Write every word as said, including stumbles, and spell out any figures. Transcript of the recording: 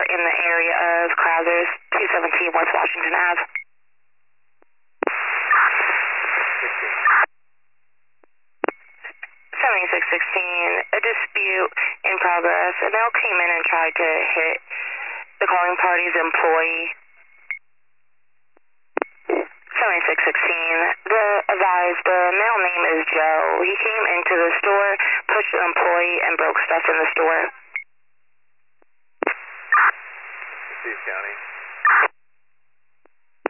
in the area of Krausers, two seventeen West Washington Ave. seventy-six sixteen, a dispute in progress. A male came in and tried to hit the calling party's employee. seventy-six sixteen, the advised the male name is Joe. He came into the store, pushed an employee, and broke stuff in the store. Steve County.